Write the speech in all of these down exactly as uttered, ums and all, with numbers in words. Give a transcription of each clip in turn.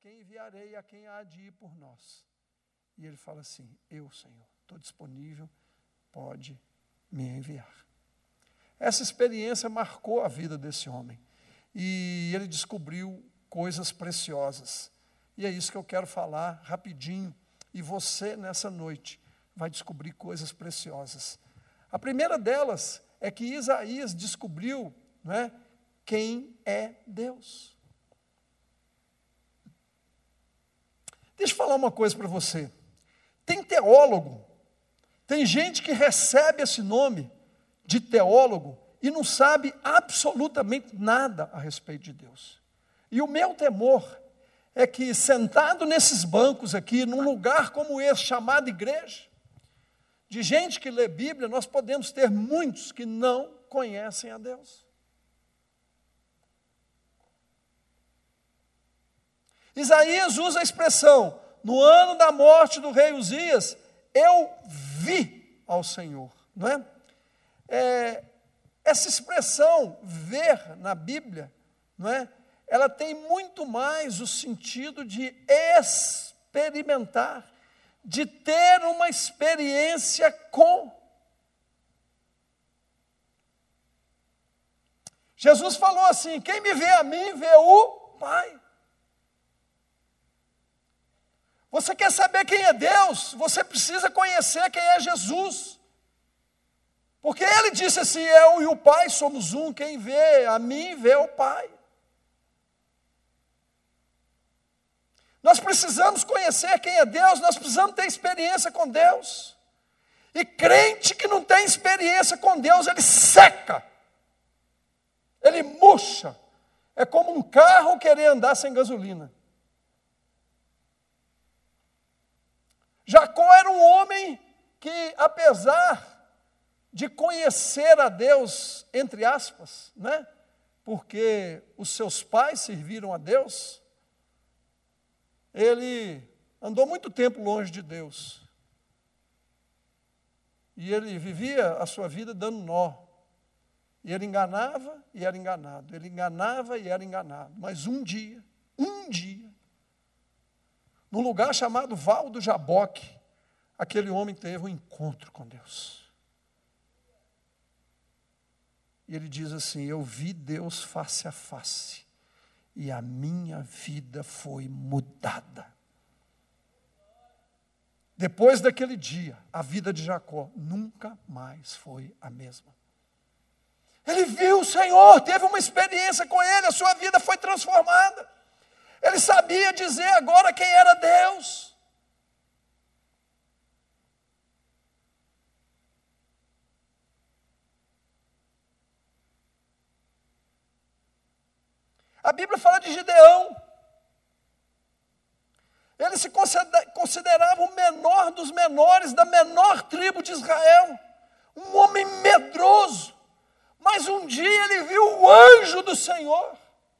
quem enviarei, a quem há de ir por nós? E ele fala assim, eu, Senhor, estou disponível, pode me enviar. Essa experiência marcou a vida desse homem. E ele descobriu coisas preciosas. E é isso que eu quero falar rapidinho. E você, nessa noite, vai descobrir coisas preciosas. A primeira delas é que Isaías descobriu, não é, quem é Deus. Deixa eu falar uma coisa para você. Tem teólogo, tem gente que recebe esse nome de teólogo e não sabe absolutamente nada a respeito de Deus. E o meu temor é que, sentado nesses bancos aqui, num lugar como esse, chamado igreja, de gente que lê Bíblia, nós podemos ter muitos que não conhecem a Deus. Isaías usa a expressão, no ano da morte do rei Uzias, eu vi ao Senhor, não é? É, essa expressão, ver, na Bíblia, não é? Ela tem muito mais o sentido de experimentar, de ter uma experiência com. Jesus falou assim, quem me vê a mim, vê o Pai. Você quer saber quem é Deus? Você precisa conhecer quem é Jesus. Porque ele disse assim, eu e o Pai somos um, quem vê a mim, vê o Pai. Nós precisamos conhecer quem é Deus, nós precisamos ter experiência com Deus. E crente que não tem experiência com Deus, ele seca. Ele murcha. É como um carro querer andar sem gasolina. Jacó era um homem que, apesar de conhecer a Deus, entre aspas, né? Porque os seus pais serviram a Deus, ele andou muito tempo longe de Deus. E ele vivia a sua vida dando nó. E ele enganava e era enganado. Ele enganava e era enganado. Mas um dia, um dia, num lugar chamado Val do Jaboque, aquele homem teve um encontro com Deus. E ele diz assim, eu vi Deus face a face, e a minha vida foi mudada. Depois daquele dia, a vida de Jacó nunca mais foi a mesma. Ele viu o Senhor, teve uma experiência com Ele, a sua vida foi transformada. Ele sabia dizer agora quem era Deus. A Bíblia fala de Gideão. Ele se considerava o menor dos menores, da menor tribo de Israel. Um homem medroso. Mas um dia ele viu o anjo do Senhor.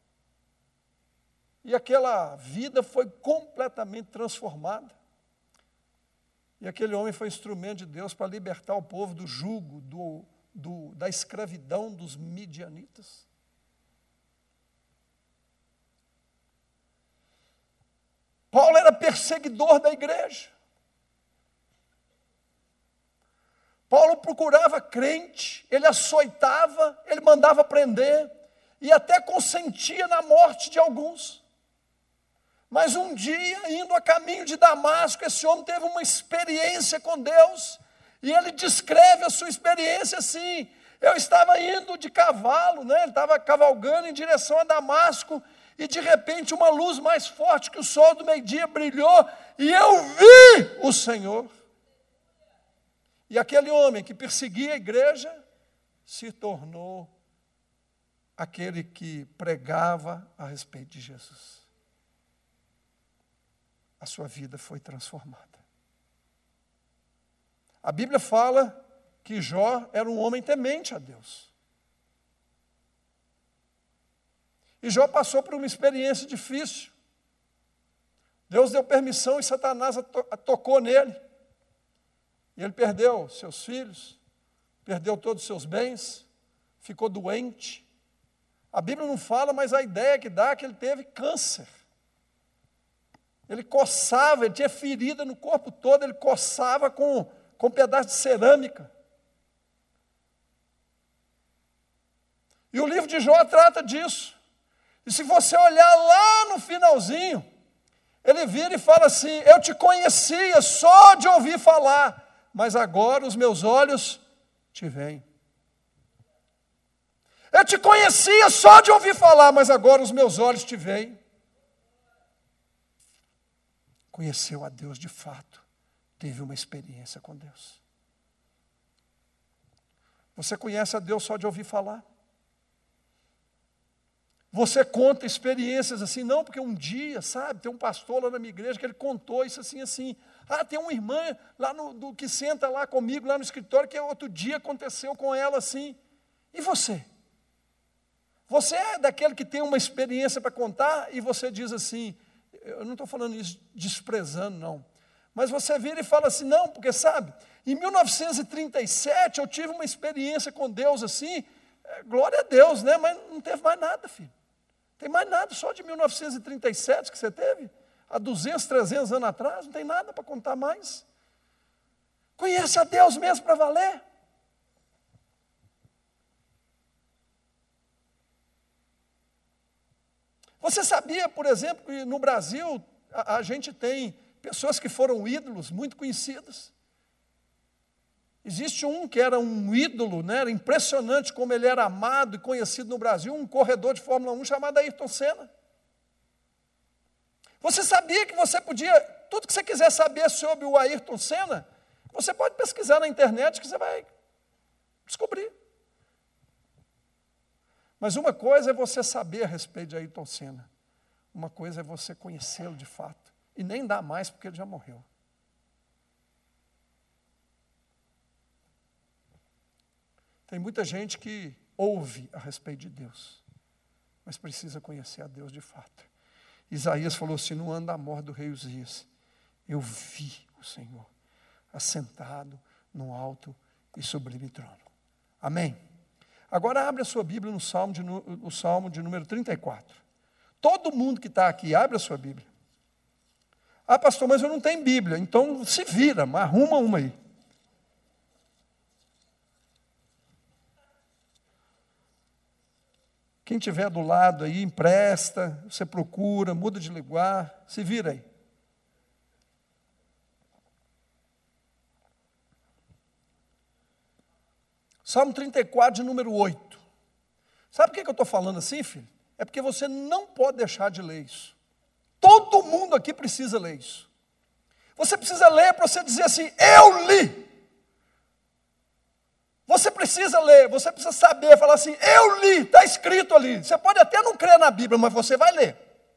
E aquela vida foi completamente transformada. E aquele homem foi instrumento de Deus para libertar o povo do jugo, do, do, da escravidão dos midianitas. Paulo era perseguidor da igreja. Paulo procurava crente, ele açoitava, ele mandava prender, e até consentia na morte de alguns. Mas um dia, indo a caminho de Damasco, esse homem teve uma experiência com Deus, e ele descreve a sua experiência assim, eu estava indo de cavalo, né? Ele estava cavalgando em direção a Damasco, e de repente uma luz mais forte que o sol do meio-dia brilhou, e eu vi o Senhor. E aquele homem que perseguia a igreja, se tornou aquele que pregava a respeito de Jesus. A sua vida foi transformada. A Bíblia fala que Jó era um homem temente a Deus. E Jó passou por uma experiência difícil. Deus deu permissão e Satanás tocou nele. E ele perdeu seus filhos, perdeu todos os seus bens, ficou doente. A Bíblia não fala, mas a ideia que dá é que ele teve câncer. Ele coçava, ele tinha ferida no corpo todo, ele coçava com, com um pedaço de cerâmica. E o livro de Jó trata disso. E se você olhar lá no finalzinho, ele vira e fala assim: eu te conhecia só de ouvir falar, mas agora os meus olhos te veem. Eu te conhecia só de ouvir falar, mas agora os meus olhos te veem. Conheceu a Deus de fato, teve uma experiência com Deus. Você conhece a Deus só de ouvir falar? Você conta experiências assim, não, porque um dia, sabe, tem um pastor lá na minha igreja que ele contou isso assim, assim. Ah, tem uma irmã lá no, do, que senta lá comigo, lá no escritório, que outro dia aconteceu com ela assim. E você? Você é daquele que tem uma experiência para contar e você diz assim, eu não estou falando isso desprezando, não. Mas você vira e fala assim, não, porque sabe, em mil novecentos e trinta e sete eu tive uma experiência com Deus assim, é, glória a Deus, né? Mas não teve mais nada, filho. Tem mais nada, só de mil novecentos e trinta e sete que você teve, há duzentos, trezentos anos atrás, não tem nada para contar mais. Conhece a Deus mesmo para valer? Você sabia, por exemplo, que no Brasil a, a gente tem pessoas que foram ídolos muito conhecidas? Existe um que era um ídolo, né? Era impressionante como ele era amado e conhecido no Brasil, um corredor de Fórmula um chamado Ayrton Senna. Você sabia que você podia, tudo que você quiser saber sobre o Ayrton Senna, você pode pesquisar na internet que você vai descobrir. Mas uma coisa é você saber a respeito de Ayrton Senna, uma coisa é você conhecê-lo de fato, e nem dá mais porque ele já morreu. Tem muita gente que ouve a respeito de Deus, mas precisa conhecer a Deus de fato. Isaías falou assim, no ano da morte do rei Uzias, eu vi o Senhor assentado no alto e sublime trono. Amém? Agora abre a sua Bíblia no Salmo de, no Salmo de número trinta e quatro. Todo mundo que está aqui, abre a sua Bíblia. Ah, pastor, mas eu não tenho Bíblia, então se vira, arruma uma aí. Quem estiver do lado aí, empresta, você procura, muda de lugar, se vira aí. Salmo trinta e quatro, de número oito. Sabe por que eu estou falando assim, filho? É porque você não pode deixar de ler isso. Todo mundo aqui precisa ler isso. Você precisa ler para você dizer assim, eu li. Você precisa ler, você precisa saber, falar assim, eu li, está escrito ali. Você pode até não crer na Bíblia, mas você vai ler.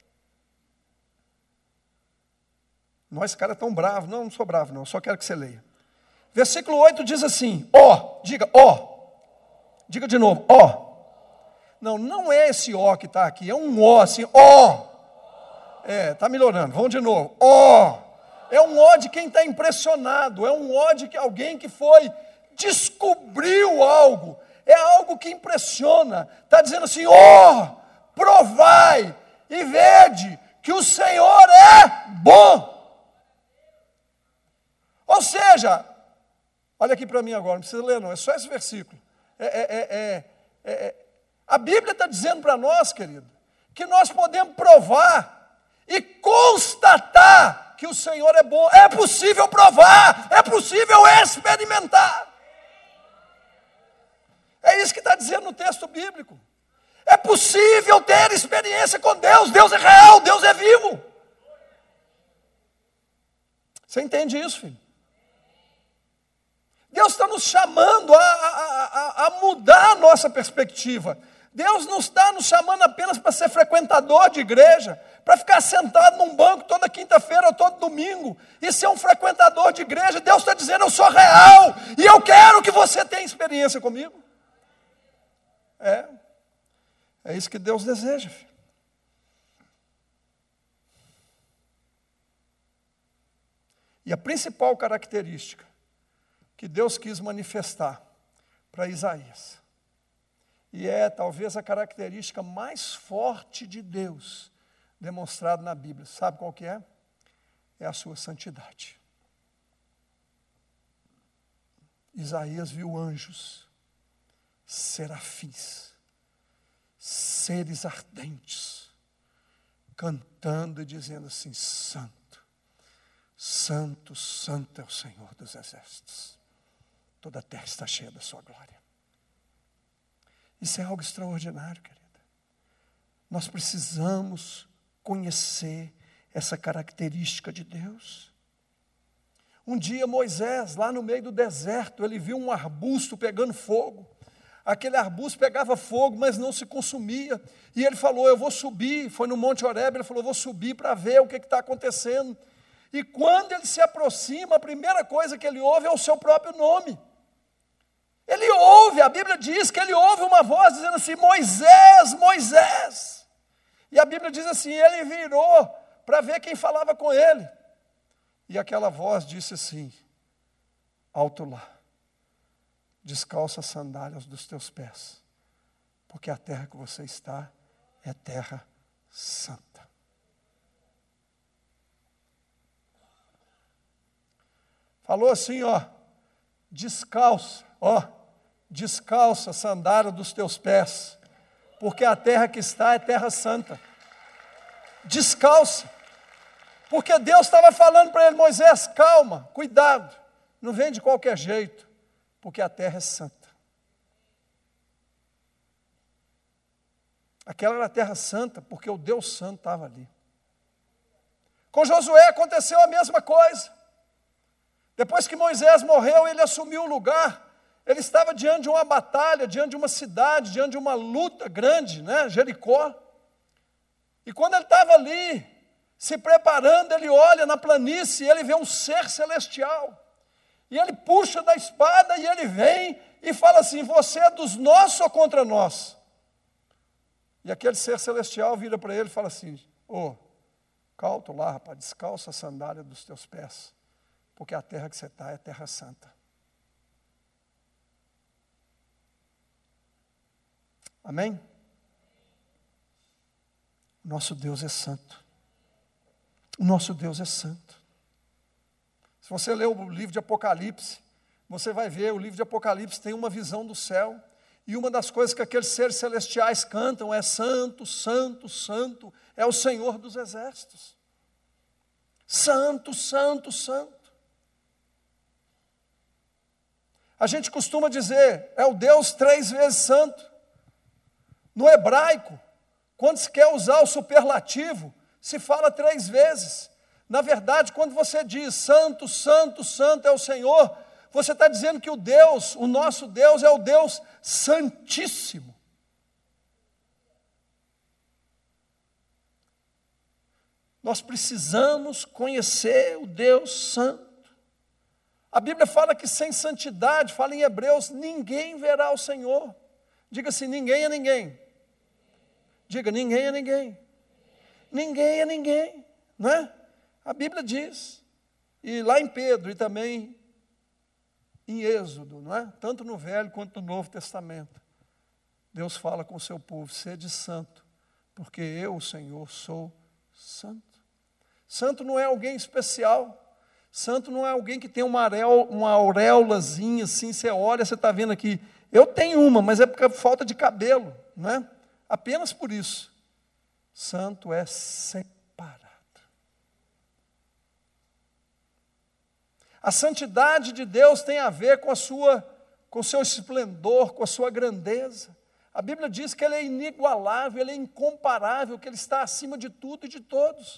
Nós, cara, tão bravo. Não, não sou bravo, não, só quero que você leia. Versículo oito diz assim, ó, diga ó. Diga de novo, ó. Não, não é esse ó que está aqui, é um ó, assim, ó. É, está melhorando, vamos de novo, ó. É um ó de quem está impressionado, é um ó de alguém que foi... descobriu algo, é algo que impressiona, está dizendo assim, ó, oh, provai e vede que o Senhor é bom. Ou seja, olha aqui para mim agora, não precisa ler não, é só esse versículo. É, é, é, é, é, a Bíblia está dizendo para nós, querido, que nós podemos provar e constatar que o Senhor é bom. É possível provar, é possível experimentar. É isso que está dizendo no texto bíblico. É possível ter experiência com Deus. Deus é real, Deus é vivo. Você entende isso, filho? Deus está nos chamando a, a, a, a mudar a nossa perspectiva. Deus não está nos chamando apenas para ser frequentador de igreja, para ficar sentado num banco toda quinta-feira ou todo domingo, e ser um frequentador de igreja. Deus está dizendo, eu sou real, e eu quero que você tenha experiência comigo. É, é isso que Deus deseja, filho. E a principal característica que Deus quis manifestar para Isaías, e é talvez a característica mais forte de Deus demonstrada na Bíblia, sabe qual que é? é a sua santidade. Isaías viu anjos, serafins, seres ardentes, cantando e dizendo assim: santo, santo, santo é o Senhor dos exércitos. Toda a terra está cheia da sua glória. Isso é algo extraordinário, querida. Nós precisamos conhecer essa característica de Deus. Um dia Moisés, lá no meio do deserto, ele viu um arbusto pegando fogo. Aquele arbusto pegava fogo, mas não se consumia. E ele falou: eu vou subir. Foi no Monte Horebe, ele falou: eu vou subir para ver o que está acontecendo. E quando ele se aproxima, a primeira coisa que ele ouve é o seu próprio nome. Ele ouve, a Bíblia diz que ele ouve uma voz dizendo assim: Moisés, Moisés. E a Bíblia diz assim: ele virou para ver quem falava com ele. E aquela voz disse assim: alto lá, descalça as sandálias dos teus pés, porque a terra que você está é terra santa. Falou assim, ó, descalça, ó, descalça a sandália dos teus pés, porque a terra que está é terra santa. Descalça. Porque Deus estava falando para ele: Moisés, calma, cuidado, não vem de qualquer jeito, porque a terra é santa. Aquela era a terra santa, porque o Deus santo estava ali. Com Josué aconteceu a mesma coisa. Depois que Moisés morreu, ele assumiu o lugar. Ele estava diante de uma batalha, diante de uma cidade, diante de uma luta grande, né? Jericó. E quando ele estava ali, se preparando, ele olha na planície e ele vê um ser celestial. E ele puxa da espada e ele vem e fala assim: você é dos nossos ou contra nós? E aquele ser celestial vira para ele e fala assim: ô, oh, calto lá, rapaz, descalça a sandália dos teus pés, porque a terra que você está é terra santa. Amém? Nosso Deus é santo. O nosso Deus é santo. Se você ler o livro de Apocalipse, você vai ver, o livro de Apocalipse tem uma visão do céu, e uma das coisas que aqueles seres celestiais cantam é: santo, santo, santo, é o Senhor dos exércitos. Santo, santo, santo. A gente costuma dizer, é o Deus três vezes santo. No hebraico, quando se quer usar o superlativo, se fala três vezes. Na verdade, quando você diz santo, santo, santo é o Senhor, você está dizendo que o Deus, o nosso Deus, é o Deus santíssimo. Nós precisamos conhecer o Deus santo. A Bíblia fala que sem santidade, fala em Hebreus, ninguém verá o Senhor. Diga assim: ninguém é ninguém. Diga: ninguém é ninguém. Ninguém é ninguém, não é? A Bíblia diz, e lá em Pedro e também em Êxodo, não é? Tanto no Velho quanto no Novo Testamento, Deus fala com o seu povo: sede santo, porque eu, o Senhor, sou santo. Santo não é alguém especial, santo não é alguém que tem uma, areola, uma auréolazinha assim, você olha, você está vendo aqui, eu tenho uma, mas é porque falta de cabelo, não é? Apenas por isso. Santo é separado. A santidade de Deus tem a ver com a sua, com o seu esplendor, com a sua grandeza. A Bíblia diz que Ele é inigualável, Ele é incomparável, que Ele está acima de tudo e de todos.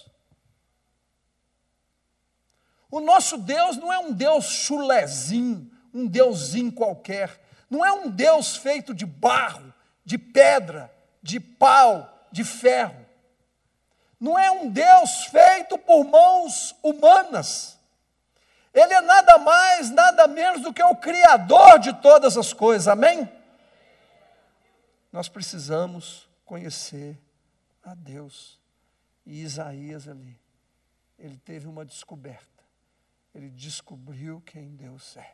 O nosso Deus não é um Deus chulezinho, um deusinho qualquer. Não é um Deus feito de barro, de pedra, de pau, de ferro. Não é um Deus feito por mãos humanas. Ele é nada mais, nada menos do que o Criador de todas as coisas, amém? Nós precisamos conhecer a Deus. E Isaías ali, ele teve uma descoberta. Ele descobriu quem Deus é.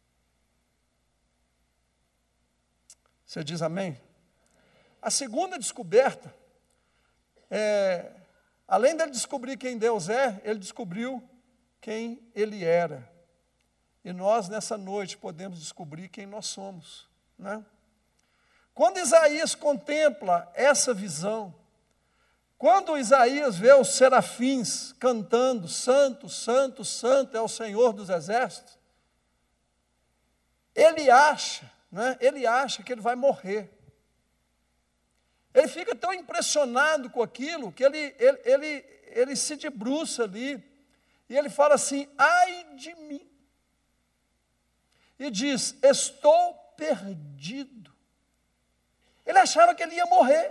Você diz amém? A segunda descoberta, é, além dele descobrir quem Deus é, ele descobriu quem ele era. E nós, nessa noite, podemos descobrir quem nós somos, né? Quando Isaías contempla essa visão, quando Isaías vê os serafins cantando, santo, santo, santo é o Senhor dos exércitos, ele acha, né, ele acha que ele vai morrer. Ele fica tão impressionado com aquilo, que ele, ele, ele, ele se debruça ali, e ele fala assim, ai de mim. E diz, estou perdido. Ele achava que ele ia morrer.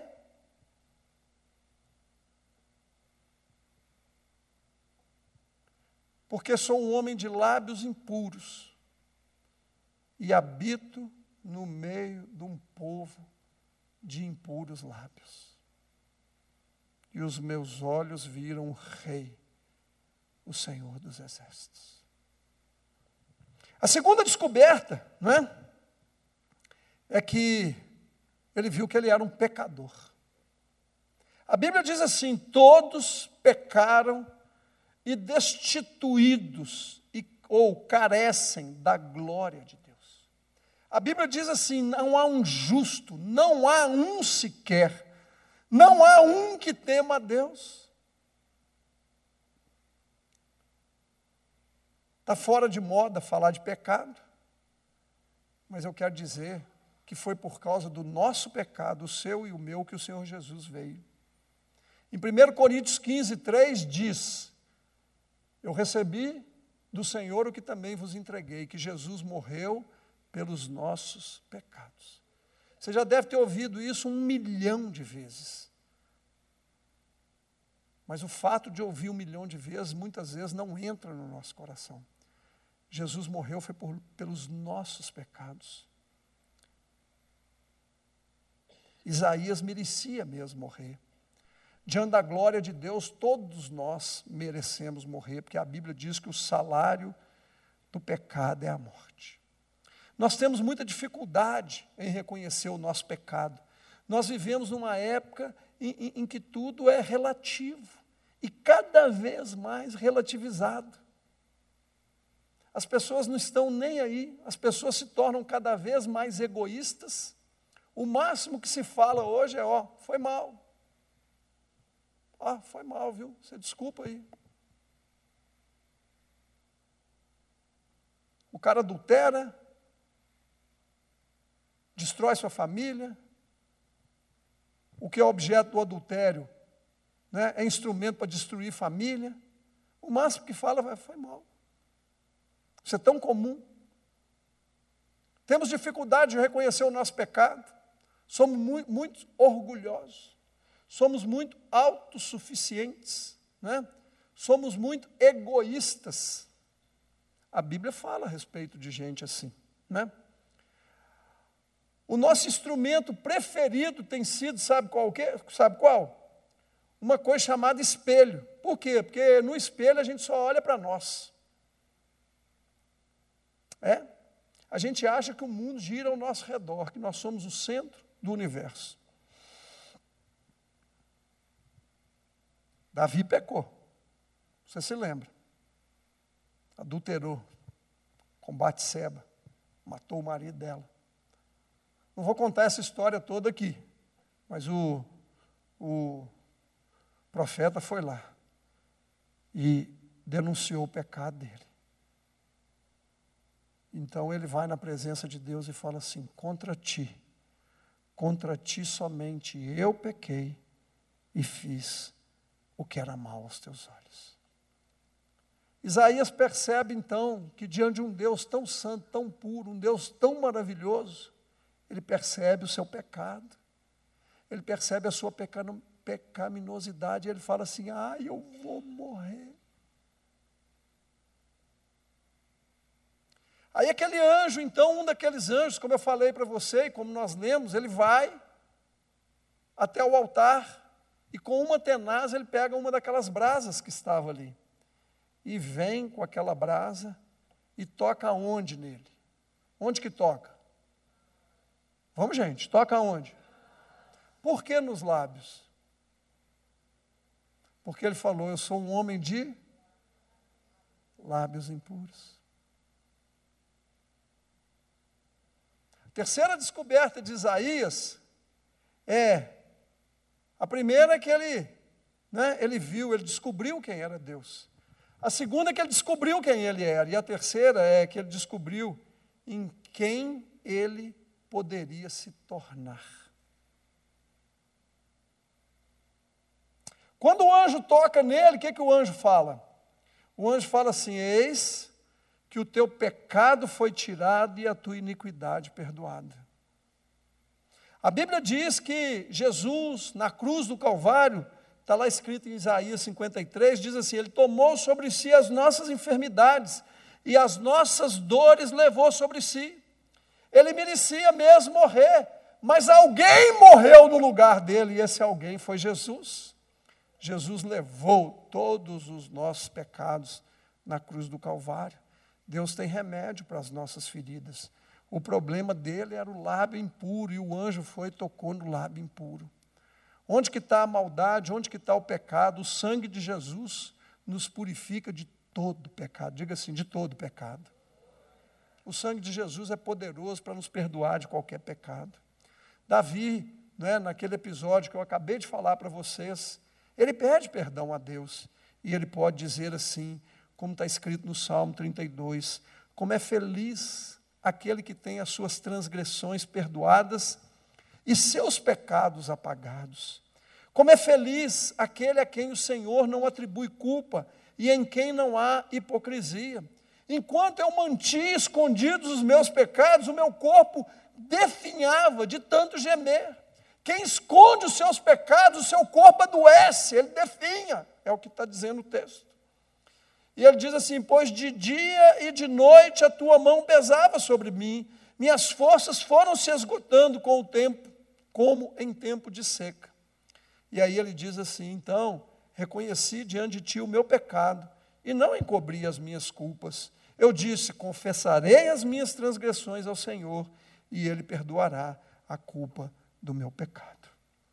Porque sou um homem de lábios impuros e habito no meio de um povo de impuros lábios. E os meus olhos viram o Rei, o Senhor dos exércitos. A segunda descoberta, não é? É que ele viu que ele era um pecador. A Bíblia diz assim, todos pecaram e destituídos, e, ou carecem da glória de Deus. A Bíblia diz assim, não há um justo, não há um sequer, não há um que tema a Deus. Está fora de moda falar de pecado, mas eu quero dizer que foi por causa do nosso pecado, o seu e o meu, que o Senhor Jesus veio. Em primeiro Coríntios quinze, três diz, eu recebi do Senhor o que também vos entreguei, que Jesus morreu pelos nossos pecados. Você já deve ter ouvido isso um milhão de vezes. Mas o fato de ouvir um milhão de vezes, muitas vezes não entra no nosso coração. Jesus morreu foi por, pelos nossos pecados. Isaías merecia mesmo morrer. Diante da glória de Deus, todos nós merecemos morrer, porque a Bíblia diz que o salário do pecado é a morte. Nós temos muita dificuldade em reconhecer o nosso pecado. Nós vivemos numa época em, em, em que tudo é relativo e cada vez mais relativizado. As pessoas não estão nem aí, as pessoas se tornam cada vez mais egoístas. O máximo que se fala hoje é, ó, foi mal. Ó, foi mal, viu? Você desculpa aí. O cara adultera, destrói sua família. O que é objeto do adultério, né, é instrumento para destruir família. O máximo que fala é, foi mal. Isso é tão comum. Temos dificuldade de reconhecer o nosso pecado. Somos muito, muito orgulhosos. Somos muito autossuficientes, né? Somos muito egoístas. A Bíblia fala a respeito de gente assim, né? O nosso instrumento preferido tem sido, sabe qual, o quê? Sabe qual? Uma coisa chamada espelho. Por quê? Porque no espelho a gente só olha para nós. É? A gente acha que o mundo gira ao nosso redor, que nós somos o centro do universo. Davi pecou. Você se lembra? Adulterou com Batseba, matou o marido dela. Não vou contar essa história toda aqui, mas o, o profeta foi lá e denunciou o pecado dele. Então ele vai na presença de Deus e fala assim, contra ti, contra ti somente eu pequei e fiz o que era mal aos teus olhos. Isaías percebe então que diante de um Deus tão santo, tão puro, um Deus tão maravilhoso, ele percebe o seu pecado, ele percebe a sua pecaminosidade, e ele fala assim, ah, eu vou morrer. Aí aquele anjo, então, um daqueles anjos, como eu falei para você, e como nós lemos, ele vai até o altar, e com uma tenaz ele pega uma daquelas brasas que estava ali, e vem com aquela brasa, e toca onde nele? Onde que toca? Vamos, gente, toca onde? Por que nos lábios? Porque ele falou, eu sou um homem de lábios impuros. A terceira descoberta de Isaías é, a primeira é que ele, né, ele viu, ele descobriu quem era Deus. A segunda é que ele descobriu quem ele era. E a terceira é que ele descobriu em quem ele poderia se tornar. Quando o anjo toca nele, o que, que o anjo fala? O anjo fala assim: eis que o teu pecado foi tirado e a tua iniquidade perdoada. A Bíblia diz que Jesus, na cruz do Calvário, está lá escrito em Isaías cinquenta e três, diz assim: ele tomou sobre si as nossas enfermidades e as nossas dores levou sobre si. Ele merecia mesmo morrer, mas alguém morreu no lugar dele, e esse alguém foi Jesus. Jesus levou todos os nossos pecados na cruz do Calvário. Deus tem remédio para as nossas feridas. O problema dele era o lábio impuro, e o anjo foi e tocou no lábio impuro. Onde que está a maldade, onde que está o pecado? O sangue de Jesus nos purifica de todo pecado. Diga assim, de todo pecado. O sangue de Jesus é poderoso para nos perdoar de qualquer pecado. Davi, né, naquele episódio que eu acabei de falar para vocês, ele pede perdão a Deus, e ele pode dizer assim, como está escrito no Salmo trinta e dois, como é feliz aquele que tem as suas transgressões perdoadas e seus pecados apagados. Como é feliz aquele a quem o Senhor não atribui culpa e em quem não há hipocrisia. Enquanto eu mantinha escondidos os meus pecados, o meu corpo definhava de tanto gemer. Quem esconde os seus pecados, o seu corpo adoece, ele definha, é o que está dizendo o texto. E ele diz assim: pois de dia e de noite a tua mão pesava sobre mim, minhas forças foram se esgotando com o tempo, como em tempo de seca. E aí ele diz assim: então, reconheci diante de ti o meu pecado, e não encobri as minhas culpas. Eu disse: confessarei as minhas transgressões ao Senhor, e ele perdoará a culpa do meu pecado.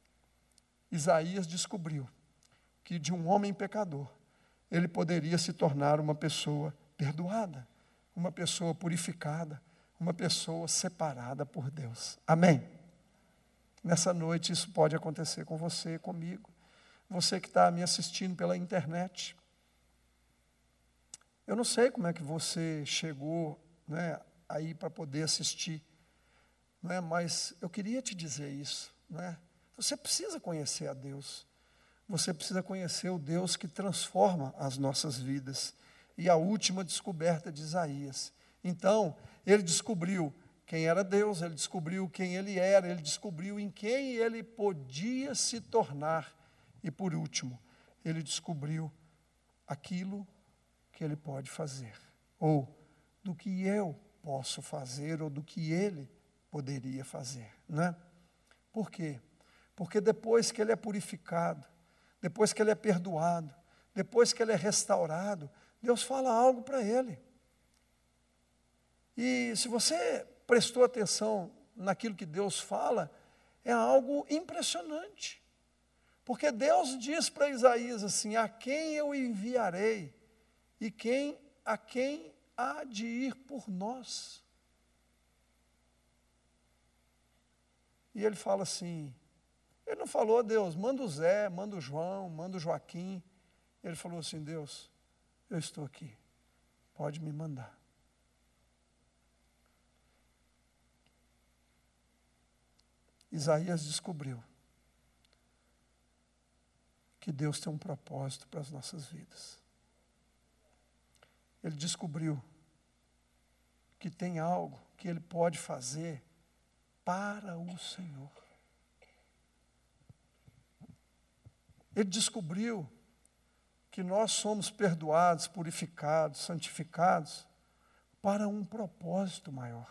Isaías descobriu que de um homem pecador, ele poderia se tornar uma pessoa perdoada, uma pessoa purificada, uma pessoa separada por Deus. Amém? Nessa noite isso pode acontecer com você, comigo. Você que está me assistindo pela internet. Eu não sei como é que você chegou, né, aí para poder assistir, não é? Mas eu queria te dizer isso, não é? Você precisa conhecer a Deus. Você precisa conhecer o Deus que transforma as nossas vidas. E a última descoberta de Isaías. Então, ele descobriu quem era Deus, ele descobriu quem ele era, ele descobriu em quem ele podia se tornar. E por último, ele descobriu aquilo que ele pode fazer. Ou do que eu posso fazer, ou do que ele poderia fazer, né? Por quê? Porque depois que ele é purificado, depois que ele é perdoado, depois que ele é restaurado, Deus fala algo para ele. E se você prestou atenção naquilo que Deus fala, é algo impressionante. Porque Deus diz para Isaías assim: a quem eu enviarei e quem, a quem há de ir por nós? E ele fala assim, ele não falou: Deus, manda o Zé, manda o João, manda o Joaquim. Ele falou assim: Deus, eu estou aqui, pode me mandar. Isaías descobriu que Deus tem um propósito para as nossas vidas. Ele descobriu que tem algo que ele pode fazer para o Senhor. Ele descobriu que nós somos perdoados, purificados, santificados para um propósito maior.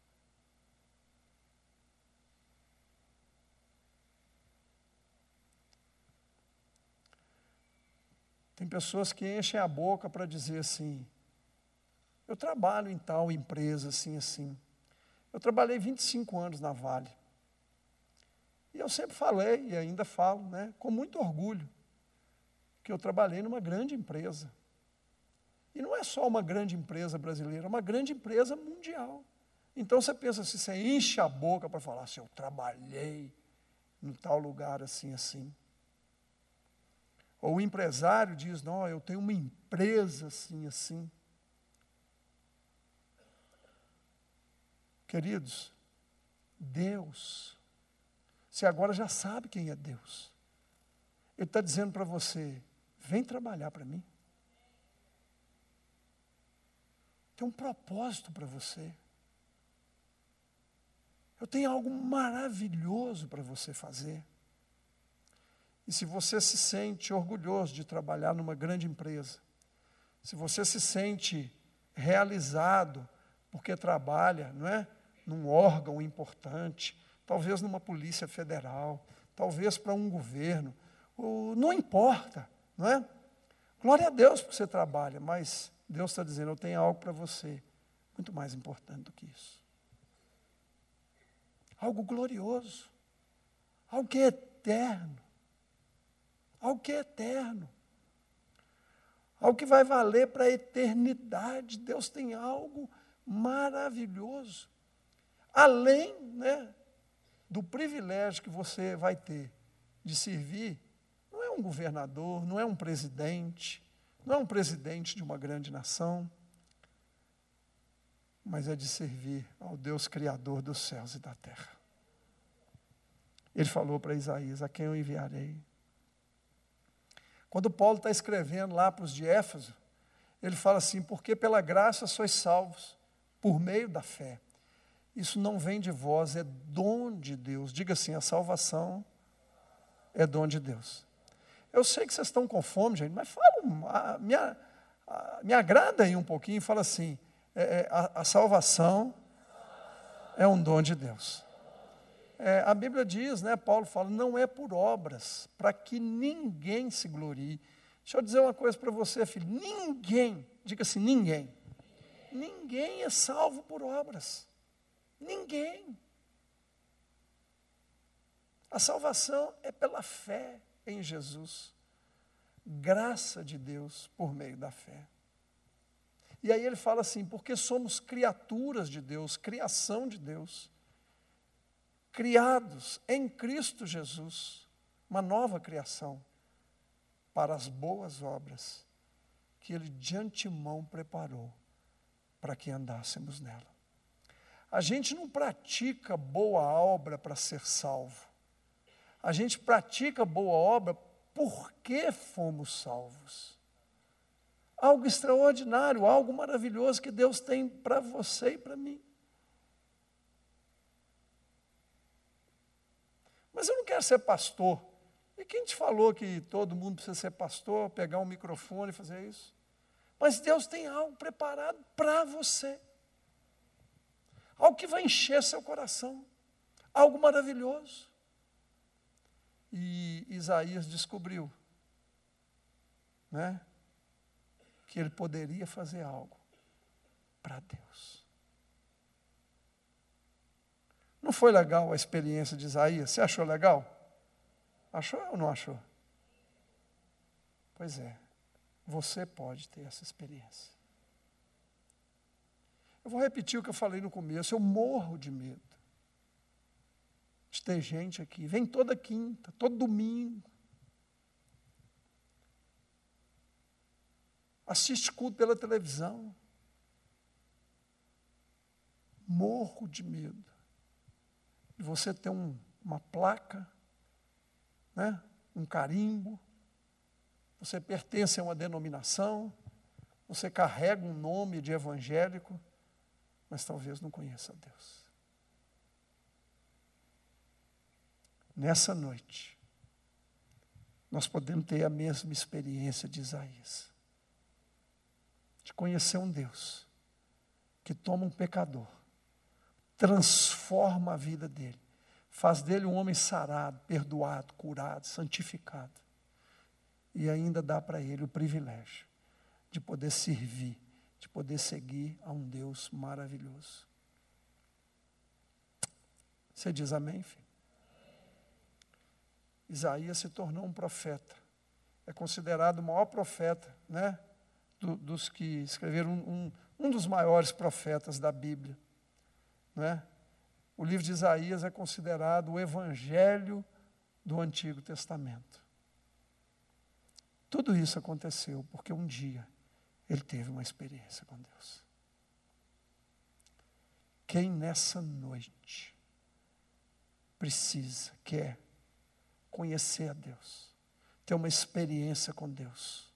Tem pessoas que enchem a boca para dizer assim: eu trabalho em tal empresa, assim, assim. Eu trabalhei vinte e cinco anos na Vale. E eu sempre falei, e ainda falo, né, com muito orgulho, que eu trabalhei numa grande empresa. E não é só uma grande empresa brasileira, é uma grande empresa mundial. Então você pensa assim, você enche a boca para falar assim, eu trabalhei em tal lugar assim, assim. Ou o empresário diz, não, eu tenho uma empresa assim, assim. Queridos, Deus, você agora já sabe quem é Deus. Ele está dizendo para você, vem trabalhar para mim. Tem um propósito para você. Eu tenho algo maravilhoso para você fazer. E se você se sente orgulhoso de trabalhar numa grande empresa, se você se sente realizado porque trabalha, não é, num órgão importante, talvez numa polícia federal, talvez para um governo, ou, não importa, não é? Glória a Deus porque você trabalha, mas Deus está dizendo, eu tenho algo para você, muito mais importante do que isso. Algo glorioso, algo que é eterno, algo que é eterno, algo que vai valer para a eternidade. Deus tem algo maravilhoso, além, né, do privilégio que você vai ter de servir, não é um governador, não é um presidente, não é um presidente de uma grande nação, mas é de servir ao Deus Criador dos céus e da terra. Ele falou para Isaías, a quem eu enviarei? Quando Paulo está escrevendo lá para os de Éfeso, ele fala assim, porque pela graça sois salvos, por meio da fé. Isso não vem de vós, é dom de Deus. Diga assim, a salvação é dom de Deus. Eu sei que vocês estão com fome, gente, mas fala, me, me agrada aí um pouquinho, fala assim, é, a, a salvação é um dom de Deus. É, a Bíblia diz, né, Paulo fala, não é por obras, para que ninguém se glorie. Deixa eu dizer uma coisa para você, filho, ninguém, diga assim, ninguém, ninguém é salvo por obras, ninguém. A salvação é pela fé em Jesus, graça de Deus por meio da fé. E aí ele fala assim, porque somos criaturas de Deus, criação de Deus, criados em Cristo Jesus, uma nova criação, para as boas obras que Ele de antemão preparou para que andássemos nela. A gente não pratica boa obra para ser salvo. A gente pratica boa obra porque fomos salvos. Algo extraordinário, algo maravilhoso que Deus tem para você e para mim. Mas eu não quero ser pastor. E quem te falou que todo mundo precisa ser pastor, pegar um microfone e fazer isso? Mas Deus tem algo preparado para você. Algo que vai encher seu coração. Algo maravilhoso. E Isaías descobriu, né, que ele poderia fazer algo para Deus. Não foi legal a experiência de Isaías? Você achou legal? Achou ou não achou? Pois é, você pode ter essa experiência. Eu vou repetir o que eu falei no começo, eu morro de medo de ter gente aqui, vem toda quinta, todo domingo, assiste culto pela televisão, morro de medo de você ter um, uma placa, né, um carimbo, você pertence a uma denominação, você carrega um nome de evangélico, mas talvez não conheça a Deus. Nessa noite, nós podemos ter a mesma experiência de Isaías, de conhecer um Deus que toma um pecador, transforma a vida dele, faz dele um homem sarado, perdoado, curado, santificado, e ainda dá para ele o privilégio de poder servir, de poder seguir a um Deus maravilhoso. Você diz amém, filho? Isaías se tornou um profeta, é considerado o maior profeta, né, do, dos que escreveram um, um, um dos maiores profetas da Bíblia. Não é? O livro de Isaías é considerado o evangelho do Antigo Testamento. Tudo isso aconteceu porque um dia ele teve uma experiência com Deus. Quem nessa noite precisa, quer conhecer a Deus, ter uma experiência com Deus,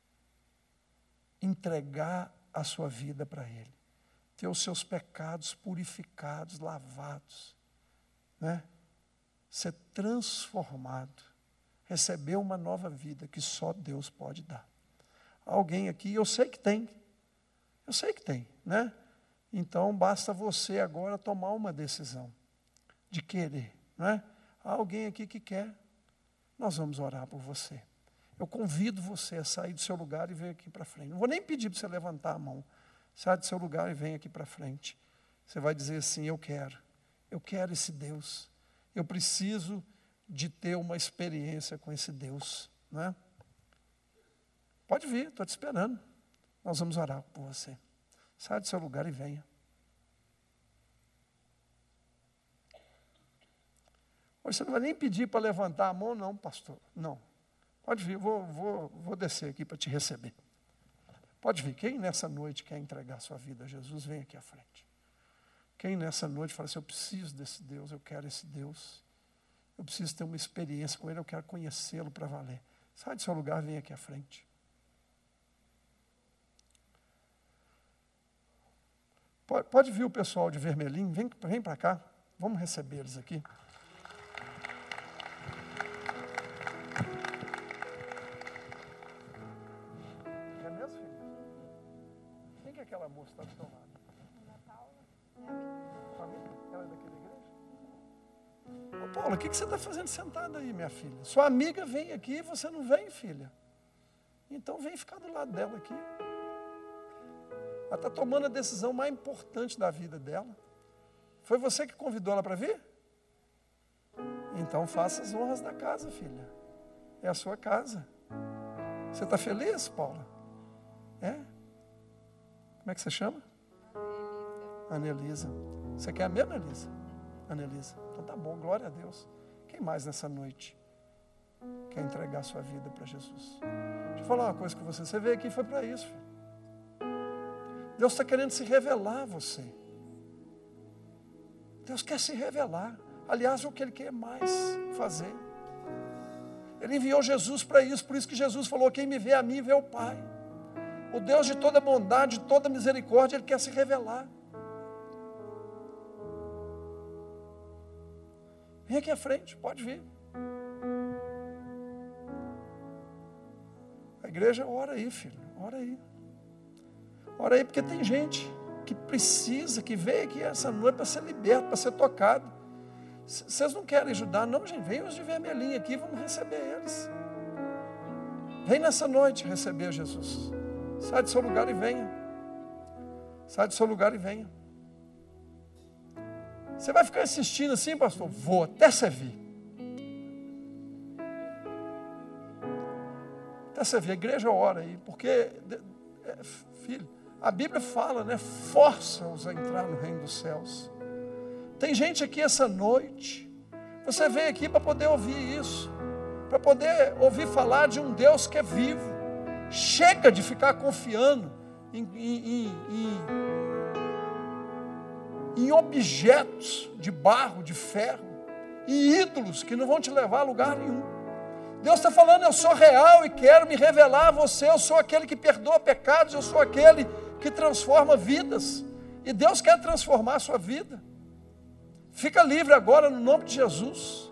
entregar a sua vida para Ele, ter os seus pecados purificados, lavados, né? Ser transformado, receber uma nova vida que só Deus pode dar. Alguém aqui, eu sei que tem, eu sei que tem, né? Então basta você agora tomar uma decisão de querer, né? Há alguém aqui que quer, nós vamos orar por você. Eu convido você a sair do seu lugar e vir aqui para frente. Não vou nem pedir para você levantar a mão. Sai do seu lugar e vem aqui para frente. Você vai dizer assim, eu quero, eu quero esse Deus. Eu preciso de ter uma experiência com esse Deus. Né? Pode vir, estou te esperando. Nós vamos orar por você. Sai do seu lugar e venha. Você não vai nem pedir para levantar a mão, não, pastor. Não. Pode vir, vou, vou, vou descer aqui para te receber. Pode vir. Quem nessa noite quer entregar sua vida a Jesus, vem aqui à frente. Quem nessa noite fala assim, eu preciso desse Deus, eu quero esse Deus. Eu preciso ter uma experiência com Ele, eu quero conhecê-lo para valer. Sai do seu lugar, vem aqui à frente. Pode, pode vir o pessoal de vermelhinho, vem, vem para cá. Vamos receber eles aqui. É mesmo, filho? Quem que é aquela moça que está do seu lado? Ana Paula, minha amiga. Família? Ela é daqui da igreja? Ô Paula, o que, que você está fazendo sentada aí, minha filha? Sua amiga vem aqui e você não vem, filha? Então vem ficar do lado dela aqui. Ela está tomando a decisão mais importante da vida dela. Foi você que convidou ela para vir? Então faça as honras da casa, filha. É a sua casa. Você está feliz, Paula? É? Como é que você chama? Anelisa. Anelisa. Você quer a mesma, Anelisa? Anelisa. Então tá bom, glória a Deus. Quem mais nessa noite quer entregar sua vida para Jesus? Deixa eu falar uma coisa com você. Você veio aqui foi para isso, filho. Deus está querendo se revelar a você. Deus quer se revelar. Aliás, é o que Ele quer mais fazer. Ele enviou Jesus para isso, por isso que Jesus falou, quem me vê a mim, vê o Pai. O Deus de toda bondade, de toda misericórdia, Ele quer se revelar. Vem aqui à frente, pode vir. A igreja, ora aí, filho, ora aí. Ora aí, porque tem gente que precisa, que veio aqui essa noite para ser liberto, para ser tocado. Vocês não querem ajudar? Não, gente, vem os de vermelhinho aqui, vamos receber eles. Vem nessa noite receber Jesus. Sai do seu lugar e venha. Sai do seu lugar e venha. Você vai ficar assistindo assim, pastor? Vou até você vir. Até você vir. A igreja ora aí, porque, filho, a Bíblia fala, né? Força-os a entrar no reino dos céus. Tem gente aqui essa noite, você veio aqui para poder ouvir isso, para poder ouvir falar de um Deus que é vivo. Chega de ficar confiando em, em, em, em objetos de barro, de ferro, e ídolos que não vão te levar a lugar nenhum. Deus está falando, eu sou real e quero me revelar a você, eu sou aquele que perdoa pecados, eu sou aquele que transforma vidas, e Deus quer transformar a sua vida. Fica livre agora no nome de Jesus,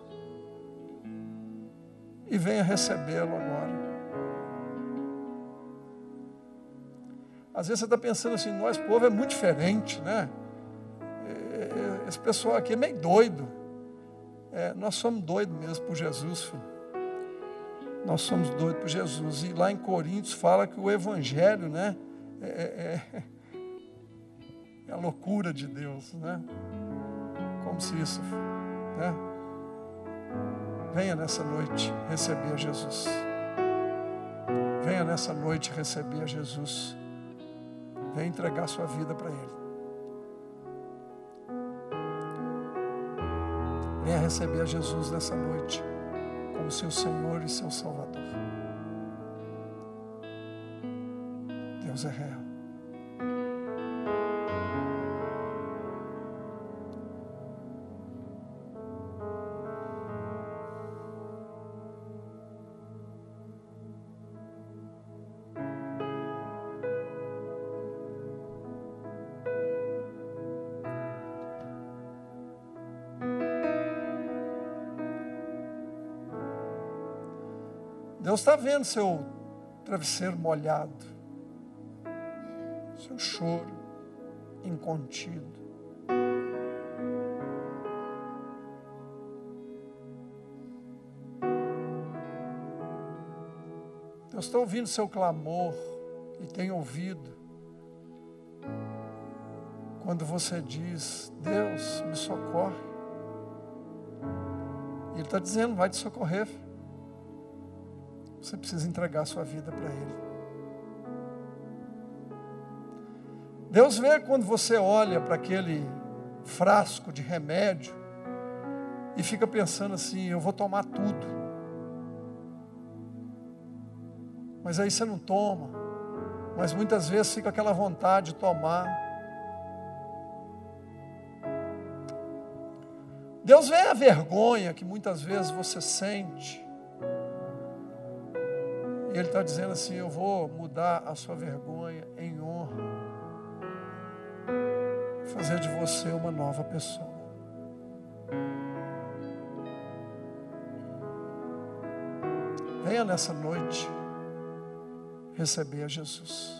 e venha recebê-lo agora. Às vezes você está pensando assim, nós povo é muito diferente, né? Esse pessoal aqui é meio doido. É, nós somos doidos mesmo por Jesus, filho. Nós somos doidos por Jesus. E lá em Coríntios fala que o Evangelho, né, é, é, é a loucura de Deus, né? Como se isso, né? Venha nessa noite receber Jesus. venha nessa noite receber a Jesus. Venha entregar sua vida para Ele. Venha receber a Jesus nessa noite como seu Senhor e seu Salvador. Deus é real. Deus está vendo seu travesseiro molhado, seu choro incontido. Deus está ouvindo seu clamor e tem ouvido quando você diz: Deus, me socorre. E Ele está dizendo: vai te socorrer. Você precisa entregar a sua vida para Ele. Deus vê quando você olha para aquele frasco de remédio e fica pensando assim: eu vou tomar tudo. Mas aí você não toma. Mas muitas vezes fica aquela vontade de tomar. Deus vê a vergonha que muitas vezes você sente. E Ele está dizendo assim: eu vou mudar a sua vergonha em honra, fazer de você uma nova pessoa. Venha nessa noite receber a Jesus.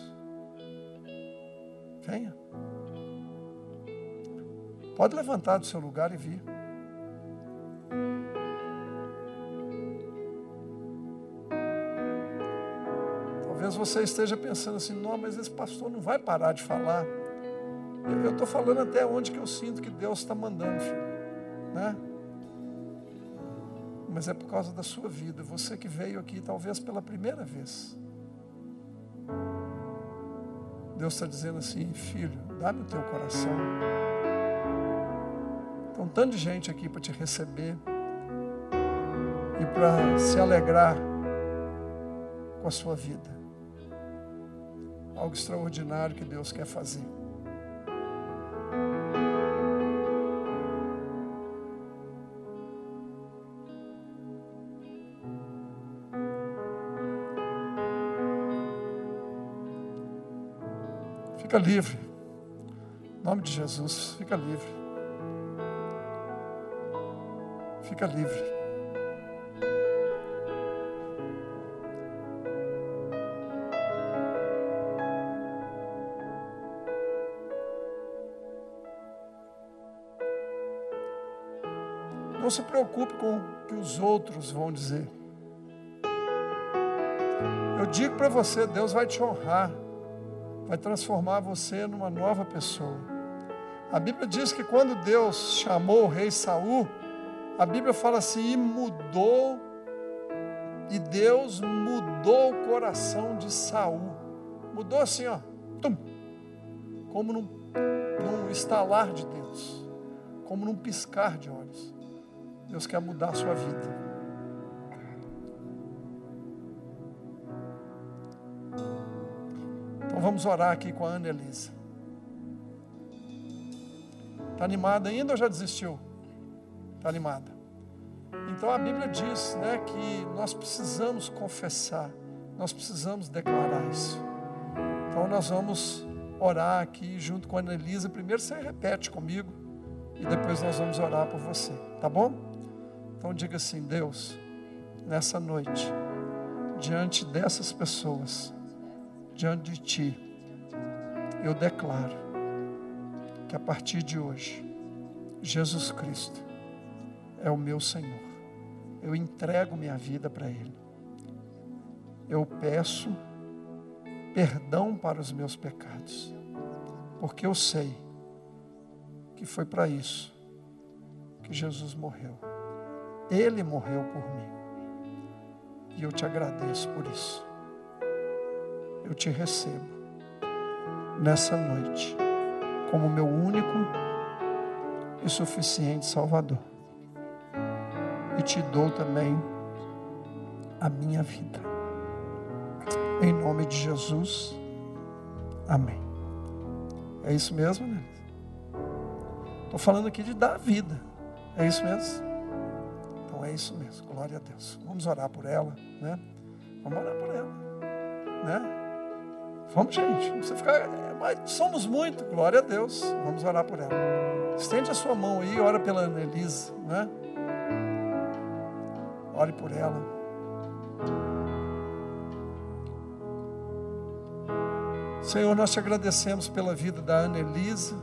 Venha. Pode levantar do seu lugar e vir. Talvez você esteja pensando assim: não, mas esse pastor não vai parar de falar. Eu estou falando até onde que eu sinto que Deus está mandando, filho, né? Mas é por causa da sua vida. Você que veio aqui talvez pela primeira vez. Deus está dizendo assim: filho, dá-me o teu coração. Tem um tanto de gente aqui para te receber e para se alegrar com a sua vida. Algo extraordinário que Deus quer fazer. Fica livre. Em nome de Jesus, fica livre. Fica livre. Não se preocupe com o que os outros vão dizer. Eu digo para você, Deus vai te honrar. Vai transformar você numa nova pessoa. A Bíblia diz que quando Deus chamou o rei Saul, a Bíblia fala assim: e mudou, e Deus mudou o coração de Saul. Mudou assim, ó, tum, como num, num estalar de Deus, como num piscar de olhos. Deus quer mudar a sua vida. Então vamos orar aqui com a Ana Elisa. Está animada ainda ou já desistiu? Está animada. Então a Bíblia diz, né, que nós precisamos confessar, nós precisamos declarar isso. Então nós vamos orar aqui junto com a Ana Elisa. Primeiro você repete comigo e depois nós vamos orar por você, tá bom? Então diga assim: Deus, nessa noite, diante dessas pessoas, diante de Ti, eu declaro que a partir de hoje, Jesus Cristo é o meu Senhor. Eu entrego minha vida para Ele. Eu peço perdão para os meus pecados, porque eu sei que foi para isso que Jesus morreu. Ele morreu por mim. E eu te agradeço por isso. eu te recebo nessa noite como meu único e suficiente Salvador. E te dou também a minha vida. Em nome de Jesus. Amém. É isso mesmo, né? Estou falando aqui de dar vida. É isso mesmo? Então é isso mesmo. Glória a Deus. Vamos orar por ela, né? Vamos orar por ela, né? Vamos, gente. Não precisa ficar... Mas somos muito. Glória a Deus. Vamos orar por ela. Estende a sua mão aí, ora pela Annelise, né? Ore por ela. Senhor, nós te agradecemos pela vida da Annelise.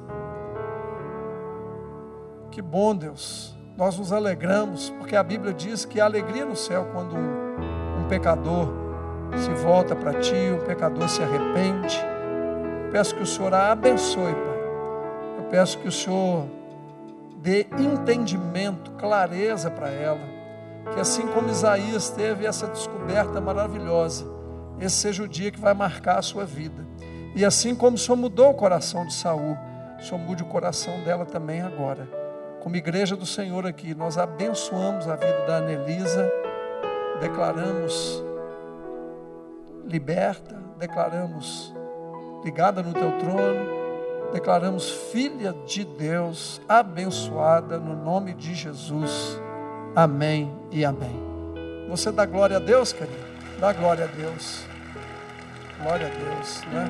Que bom, Deus. Nós nos alegramos, porque a Bíblia diz que há alegria no céu quando um, um pecador se volta para ti, um pecador se arrepende. Peço que o Senhor a abençoe, Pai. Eu peço que o Senhor dê entendimento, clareza para ela. Que assim como Isaías teve essa descoberta maravilhosa, esse seja o dia que vai marcar a sua vida. E assim como o Senhor mudou o coração de Saul, o Senhor mude o coração dela também agora. Como igreja do Senhor aqui, nós abençoamos a vida da Annelisa, declaramos liberta, declaramos ligada no teu trono, declaramos filha de Deus, abençoada no nome de Jesus. Amém e amém. Você dá glória a Deus, querido? Dá glória a Deus. Glória a Deus, né?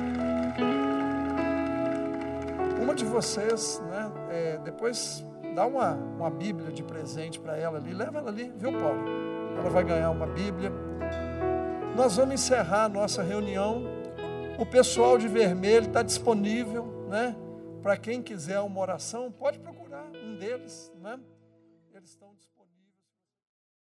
Uma de vocês, né? É, depois dá uma, uma Bíblia de presente para ela ali. Leva ela ali, viu, Paulo? Ela vai ganhar uma Bíblia. Nós vamos encerrar a nossa reunião. O pessoal de vermelho está disponível, né? Para quem quiser uma oração, pode procurar um deles, né? Eles estão disponíveis.